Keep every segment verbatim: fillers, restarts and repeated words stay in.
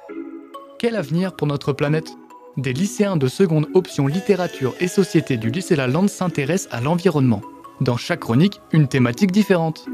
Quel avenir pour notre planète ? Des lycéens de seconde option littérature et société du lycée Lalande s'intéressent à l'environnement. Dans chaque chronique, une thématique différente.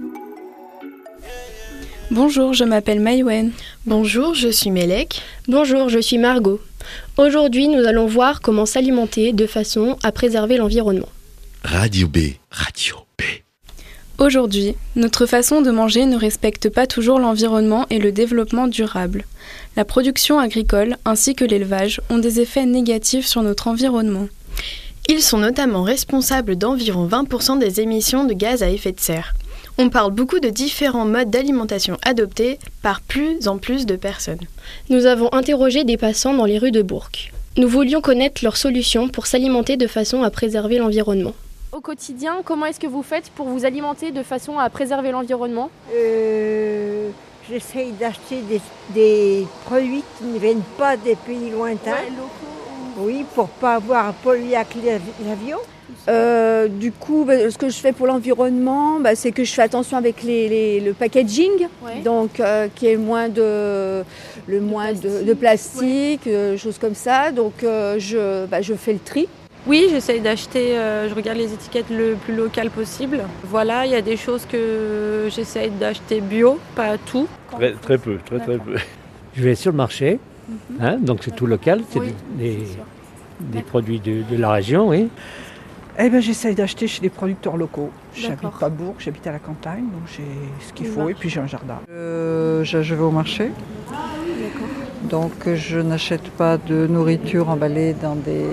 Bonjour, je m'appelle Maïwen. Bonjour, je suis Mélek. Bonjour, je suis Margot. Aujourd'hui, nous allons voir comment s'alimenter de façon à préserver l'environnement. Radio B. Radio B. Aujourd'hui, notre façon de manger ne respecte pas toujours l'environnement et le développement durable. La production agricole ainsi que l'élevage ont des effets négatifs sur notre environnement. Ils sont notamment responsables d'environ vingt pour cent des émissions de gaz à effet de serre. On parle beaucoup de différents modes d'alimentation adoptés par plus en plus de personnes. Nous avons interrogé des passants dans les rues de Bourg. Nous voulions connaître leurs solutions pour s'alimenter de façon à préserver l'environnement. Au quotidien, comment est-ce que vous faites pour vous alimenter de façon à préserver l'environnement ? euh, J'essaye d'acheter des, des produits qui ne viennent pas des pays lointains. Ouais, locaux ou... Oui, pour ne pas avoir à polluer avec l'avion. Euh, du coup, bah, ce que je fais pour l'environnement, bah, c'est que je fais attention avec les, les, le packaging, ouais. donc euh, qui est moins de, le moins plastique, de, de plastique, ouais. euh, choses comme ça. Donc euh, je, bah, je fais le tri. Oui, j'essaye d'acheter, euh, je regarde les étiquettes le plus local possible. Voilà, il y a des choses que j'essaye d'acheter bio, pas tout. Très, très peu, très très peu. Je vais sur le marché, mm-hmm. hein, donc c'est tout local, c'est oui, des, des, des produits de, de la région, oui. Eh ben, j'essaye d'acheter chez des producteurs locaux. J'habite pas Bourg, j'habite à la campagne, donc j'ai ce qu'il faut et puis j'ai un jardin. Euh, je, je vais au marché, donc je n'achète pas de nourriture emballée dans des...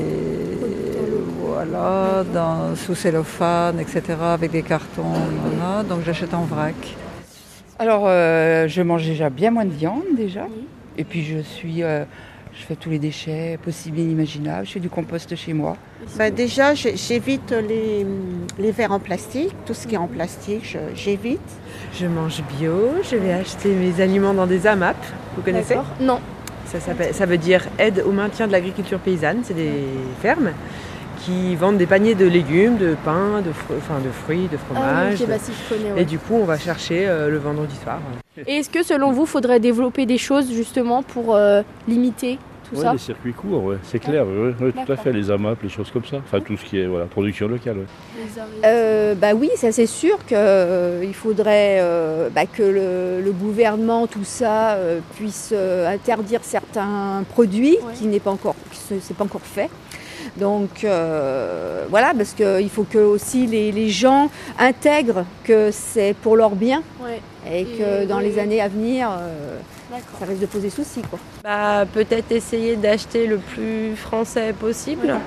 Voilà, dans, sous cellophane, et cetera, avec des cartons, voilà, donc j'achète en vrac. Alors, euh, je mange déjà bien moins de viande, déjà. Oui. Et puis, je suis, euh, je fais tous les déchets possibles et inimaginables. Je fais du compost chez moi. Bah, déjà, j'évite les, les verres en plastique. Tout ce qui est en plastique, je, j'évite. Je mange bio. Je vais acheter mes aliments dans des A M A P. Vous connaissez ? Non. Ça, ça veut dire aide au maintien de l'agriculture paysanne. C'est des fermes qui vendent des paniers de légumes, de pain, de, fr- enfin, de fruits, de fromage. Ah, okay, bah, si je connais, ouais. Et du coup, on va chercher euh, le vendredi soir. Et est-ce que, selon vous, il faudrait développer des choses justement pour euh, limiter tout ouais, ça ? Les circuits courts, ouais, c'est clair, ouais, ouais, tout à fait, les A M A P, les choses comme ça. Enfin, tout ce qui est voilà, production locale. Ouais. Euh, bah oui, ça c'est sûr qu'il euh, faudrait euh, bah, que le, le gouvernement, tout ça, euh, puisse euh, interdire certains produits ouais. qui n'est pas encore, qui c'est pas encore fait. Donc euh, voilà, parce qu'il faut que aussi les, les gens intègrent que c'est pour leur bien ouais. et que et dans oui, les oui. années à venir, euh, ça risque de poser souci, quoi. Bah, peut-être essayer d'acheter le plus français possible ouais.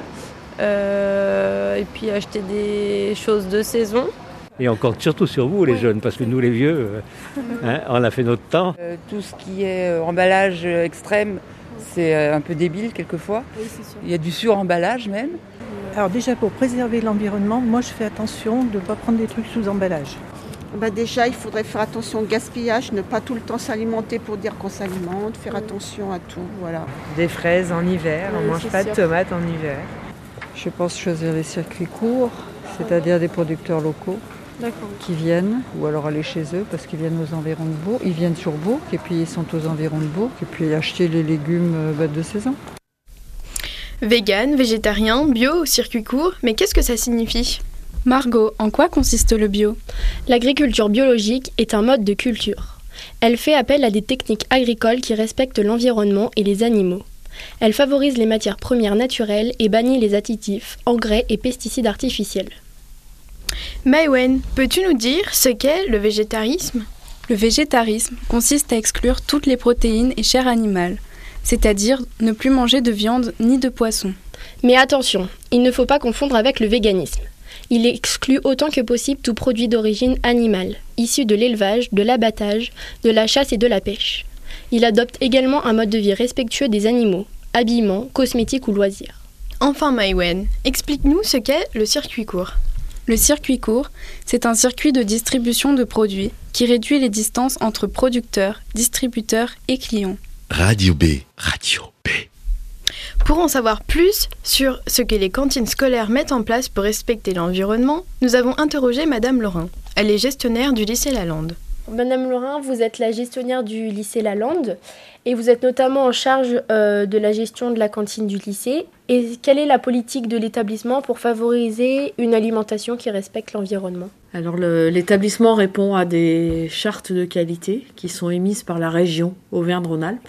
euh, et puis acheter des choses de saison. Et on compte surtout sur vous, les oui. jeunes, parce que nous, les vieux, euh, hein, on a fait notre temps. Euh, tout ce qui est euh, emballage euh, extrême, c'est un peu débile quelquefois. Oui, c'est sûr. Il y a du sur-emballage même. Alors déjà pour préserver l'environnement, moi je fais attention de ne pas prendre des trucs sous emballage. Bah déjà il faudrait faire attention au gaspillage, ne pas tout le temps s'alimenter pour dire qu'on s'alimente, faire oui. attention à tout, voilà. Des fraises en hiver, oui, on ne mange pas sûr. de tomates en hiver. Je pense choisir les circuits courts, c'est-à-dire des producteurs locaux. D'accord. Qui viennent, ou alors aller chez eux parce qu'ils viennent aux environs de Bourg. Ils viennent sur Bourg et puis ils sont aux environs de Bourg et puis acheter les légumes bah, de saison. Vegan, végétarien, bio, circuit court, mais qu'est-ce que ça signifie ? Margot, en quoi consiste le bio ? L'agriculture biologique est un mode de culture. Elle fait appel à des techniques agricoles qui respectent l'environnement et les animaux. Elle favorise les matières premières naturelles et bannit les additifs, engrais et pesticides artificiels. Maïwen, peux-tu nous dire ce qu'est le végétarisme ? Le végétarisme consiste à exclure toutes les protéines et chairs animales, c'est-à-dire ne plus manger de viande ni de poisson. Mais attention, il ne faut pas confondre avec le véganisme. Il exclut autant que possible tout produit d'origine animale, issu de l'élevage, de l'abattage, de la chasse et de la pêche. Il adopte également un mode de vie respectueux des animaux, habillement, cosmétiques ou loisirs. Enfin Maïwen, explique-nous ce qu'est le circuit court. Le circuit court, c'est un circuit de distribution de produits qui réduit les distances entre producteurs, distributeurs et clients. Radio B. Radio B. Pour en savoir plus sur ce que les cantines scolaires mettent en place pour respecter l'environnement, nous avons interrogé Madame Laurin. Elle est gestionnaire du lycée Lalande. Madame Laurin, vous êtes la gestionnaire du lycée Lalande et vous êtes notamment en charge euh, de la gestion de la cantine du lycée. Et quelle est la politique de l'établissement pour favoriser une alimentation qui respecte l'environnement ? Alors le, l'établissement répond à des chartes de qualité qui sont émises par la région Auvergne-Rhône-Alpes.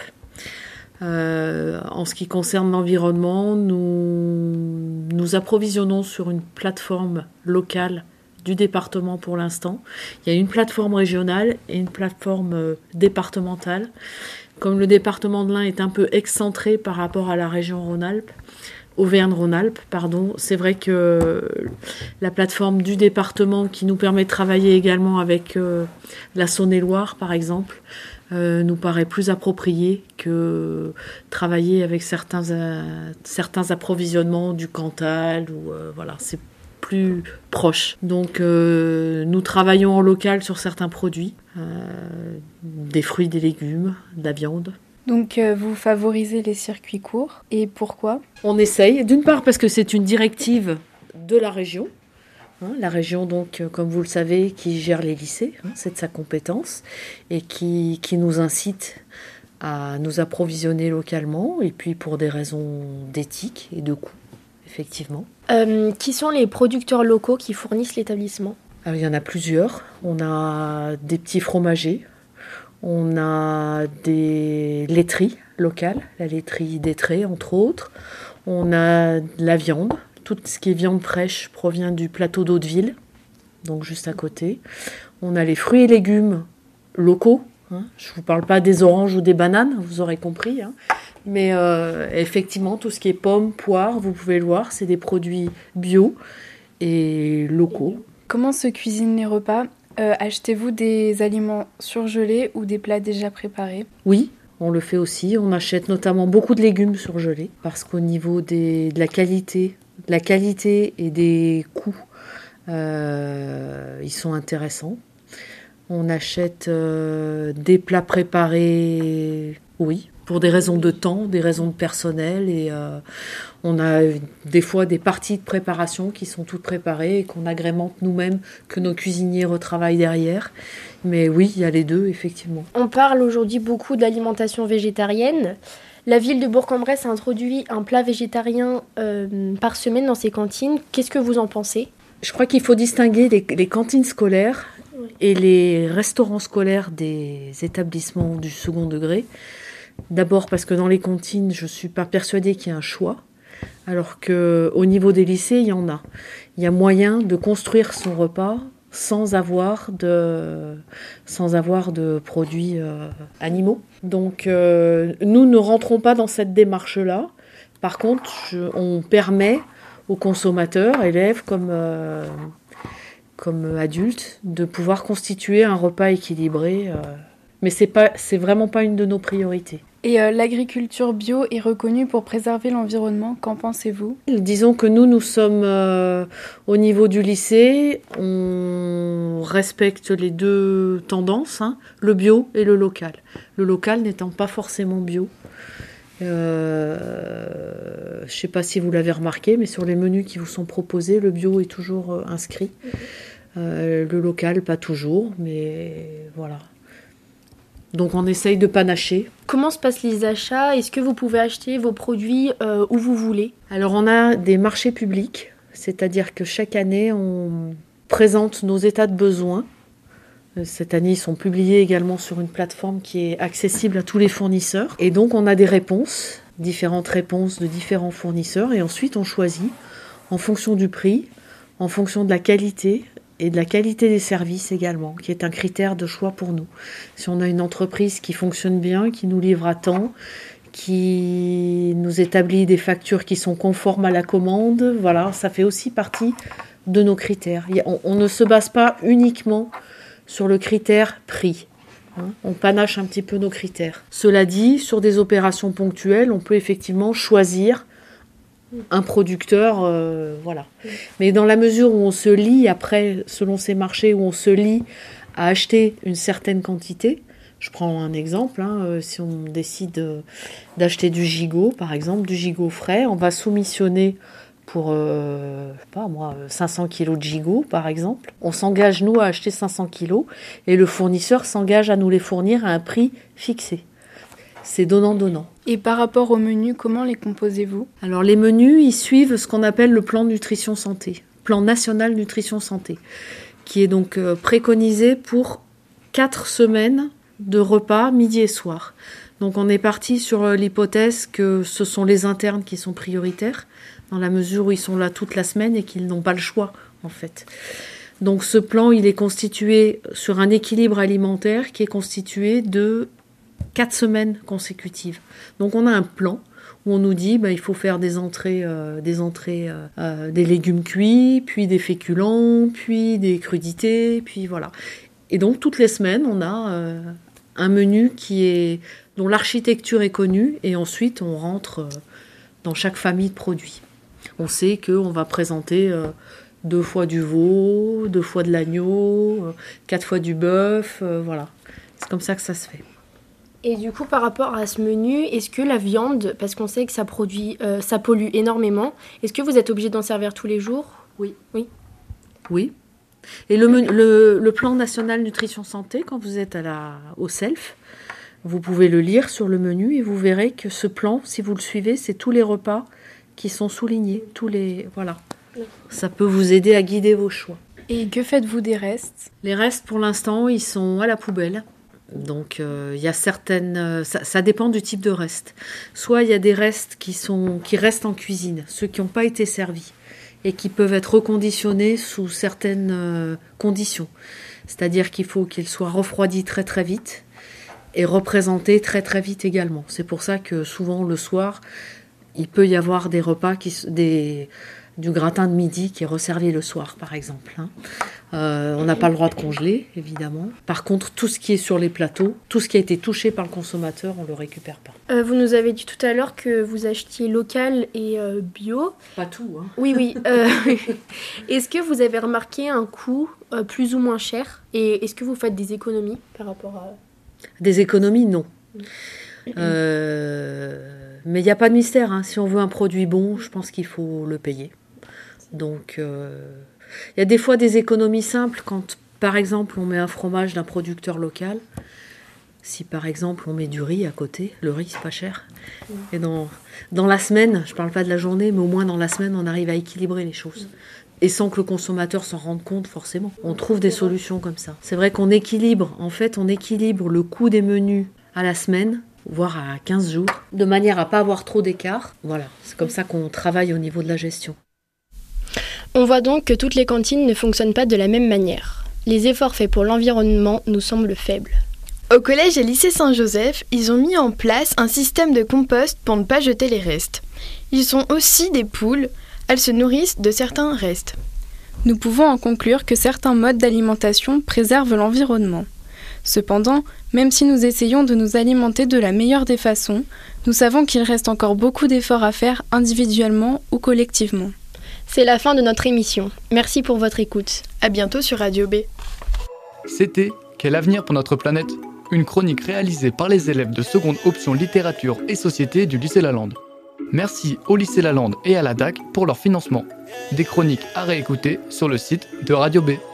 Euh, en ce qui concerne l'environnement, nous nous approvisionnons sur une plateforme locale du département pour l'instant. Il y a une plateforme régionale et une plateforme euh, départementale. Comme le département de l'Ain est un peu excentré par rapport à la région Rhône-Alpes, Auvergne-Rhône-Alpes, pardon, c'est vrai que la plateforme du département qui nous permet de travailler également avec euh, la Saône-et-Loire, par exemple, euh, nous paraît plus appropriée que travailler avec certains, euh, certains approvisionnements du Cantal, ou euh, voilà, c'est plus proche. Donc euh, nous travaillons en local sur certains produits, euh, des fruits, des légumes, de la viande. Donc euh, vous favorisez les circuits courts, et pourquoi ? On essaye, d'une part parce que c'est une directive de la région, hein, la région donc euh, comme vous le savez qui gère les lycées, hein, c'est de sa compétence, et qui, qui nous incite à nous approvisionner localement, et puis pour des raisons d'éthique et de coût, effectivement. Euh, qui sont les producteurs locaux qui fournissent l'établissement ? Alors, il y en a plusieurs, on a des petits fromagers, on a des laiteries locales, la laiterie d'Étré entre autres. On a de la viande. Tout ce qui est viande fraîche provient du plateau d'Hauteville, donc juste à côté. On a les fruits et légumes locaux. Hein. Je ne vous parle pas des oranges ou des bananes, vous aurez compris. Hein. Mais euh, effectivement, tout ce qui est pommes, poires, vous pouvez le voir, c'est des produits bio et locaux. Comment se cuisinent les repas ? Euh, achetez-vous des aliments surgelés ou des plats déjà préparés ? Oui, on le fait aussi. On achète notamment beaucoup de légumes surgelés parce qu'au niveau des, de la qualité, de la qualité et des coûts, euh, ils sont intéressants. On achète euh, des plats préparés, oui, pour des raisons de temps, des raisons de personnel. Et euh, on a des fois des parties de préparation qui sont toutes préparées et qu'on agrémente nous-mêmes, que nos cuisiniers retravaillent derrière. Mais oui, il y a les deux, effectivement. On parle aujourd'hui beaucoup d'alimentation végétarienne. La ville de Bourg-en-Bresse a introduit un plat végétarien euh, par semaine dans ses cantines. Qu'est-ce que vous en pensez ? Je crois qu'il faut distinguer les, les cantines scolaires et les restaurants scolaires des établissements du second degré. D'abord parce que dans les cantines, je ne suis pas persuadée qu'il y ait un choix, alors qu'au niveau des lycées, il y en a. Il y a moyen de construire son repas sans avoir de, sans avoir de produits euh, animaux. Donc euh, nous ne rentrons pas dans cette démarche-là. Par contre, je, on permet aux consommateurs, élèves comme, euh, comme adultes, de pouvoir constituer un repas équilibré. Euh, mais c'est pas, c'est vraiment pas une de nos priorités. Et euh, l'agriculture bio est reconnue pour préserver l'environnement, qu'en pensez-vous ? Disons que nous, nous sommes euh, au niveau du lycée, on respecte les deux tendances, hein, le bio et le local. Le local n'étant pas forcément bio. Euh, je ne sais pas si vous l'avez remarqué, mais sur les menus qui vous sont proposés, le bio est toujours euh, inscrit. Euh, le local, pas toujours, mais voilà. Donc on essaye de panacher. Comment se passent les achats ? Est-ce que vous pouvez acheter vos produits euh, où vous voulez ? Alors on a des marchés publics, c'est-à-dire que chaque année on présente nos états de besoin. Cette année ils sont publiés également sur une plateforme qui est accessible à tous les fournisseurs. Et donc on a des réponses, différentes réponses de différents fournisseurs. Et ensuite on choisit en fonction du prix, en fonction de la qualité, et de la qualité des services également, qui est un critère de choix pour nous. Si on a une entreprise qui fonctionne bien, qui nous livre à temps, qui nous établit des factures qui sont conformes à la commande, voilà, ça fait aussi partie de nos critères. On, on ne se base pas uniquement sur le critère prix. Hein, on panache un petit peu nos critères. Cela dit, sur des opérations ponctuelles, on peut effectivement choisir un producteur, euh, voilà. Mais dans la mesure où on se lie, après, selon ces marchés, où on se lie à acheter une certaine quantité, je prends un exemple, hein, euh, si on décide euh, d'acheter du gigot, par exemple, du gigot frais, on va soumissionner pour euh, pas moi, cinq cents kilos de gigot, par exemple. On s'engage, nous, à acheter cinq cents kilos et le fournisseur s'engage à nous les fournir à un prix fixé. C'est donnant-donnant. Et par rapport aux menus, comment les composez-vous ? Alors les menus, ils suivent ce qu'on appelle le plan nutrition santé, plan national nutrition santé, qui est donc euh, préconisé pour quatre semaines de repas midi et soir. Donc on est parti sur l'hypothèse que ce sont les internes qui sont prioritaires, dans la mesure où ils sont là toute la semaine et qu'ils n'ont pas le choix, en fait. Donc ce plan, il est constitué sur un équilibre alimentaire qui est constitué de quatre semaines consécutives. Donc on a un plan où on nous dit bah, il faut faire des entrées, euh, des, entrées euh, euh, des légumes cuits, puis des féculents, puis des crudités, puis voilà. Et donc toutes les semaines, on a euh, un menu qui est, dont l'architecture est connue, et ensuite on rentre euh, dans chaque famille de produits. On sait qu'on va présenter euh, deux fois du veau, deux fois de l'agneau, euh, quatre fois du bœuf, euh, voilà. C'est comme ça que ça se fait. Et du coup, par rapport à ce menu, est-ce que la viande, parce qu'on sait que ça produit, euh, ça pollue énormément, est-ce que vous êtes obligé d'en servir tous les jours ? Oui. Oui. Oui. Et le, le, le plan national nutrition santé, quand vous êtes à la, au self, vous pouvez le lire sur le menu et vous verrez que ce plan, si vous le suivez, c'est tous les repas qui sont soulignés. Tous les, voilà. Ça peut vous aider à guider vos choix. Et que faites-vous des restes ? Les restes, pour l'instant, ils sont à la poubelle. Donc, il euh, y a certaines... Euh, ça, ça dépend du type de reste. Soit il y a des restes qui, sont, qui restent en cuisine, ceux qui n'ont pas été servis, et qui peuvent être reconditionnés sous certaines euh, conditions. C'est-à-dire qu'il faut qu'ils soient refroidis très très vite et représentés très très vite également. C'est pour ça que souvent le soir, il peut y avoir des repas, qui, des, du gratin de midi qui est resservi le soir par exemple. Hein. Euh, on n'a pas le droit de congeler, évidemment. Par contre, tout ce qui est sur les plateaux, tout ce qui a été touché par le consommateur, on ne le récupère pas. Euh, vous nous avez dit tout à l'heure que vous achetiez local et euh, bio. Pas tout, hein. Oui, oui. Euh, est-ce que vous avez remarqué un coût euh, plus ou moins cher ? Et est-ce que vous faites des économies par rapport à... Des économies, non. Euh, mais il n'y a pas de mystère. Hein. Si on veut un produit bon, je pense qu'il faut le payer. Donc... Euh... Il y a des fois des économies simples quand, par exemple, on met un fromage d'un producteur local. Si, par exemple, on met du riz à côté, le riz, c'est pas cher. Et dans, dans la semaine, je parle pas de la journée, mais au moins dans la semaine, on arrive à équilibrer les choses. Et sans que le consommateur s'en rende compte, forcément. On trouve des solutions comme ça. C'est vrai qu'on équilibre, en fait, on équilibre le coût des menus à la semaine, voire à quinze jours, de manière à pas avoir trop d'écart. Voilà, c'est comme ça qu'on travaille au niveau de la gestion. On voit donc que toutes les cantines ne fonctionnent pas de la même manière. Les efforts faits pour l'environnement nous semblent faibles. Au collège et lycée Saint-Joseph, ils ont mis en place un système de compost pour ne pas jeter les restes. Ils ont aussi des poules, elles se nourrissent de certains restes. Nous pouvons en conclure que certains modes d'alimentation préservent l'environnement. Cependant, même si nous essayons de nous alimenter de la meilleure des façons, nous savons qu'il reste encore beaucoup d'efforts à faire individuellement ou collectivement. C'est la fin de notre émission. Merci pour votre écoute. À bientôt sur Radio B. C'était Quel avenir pour notre planète ? Une chronique réalisée par les élèves de seconde option littérature et société du lycée Lalande. Merci au lycée Lalande et à la D A C pour leur financement. Des chroniques à réécouter sur le site de Radio B.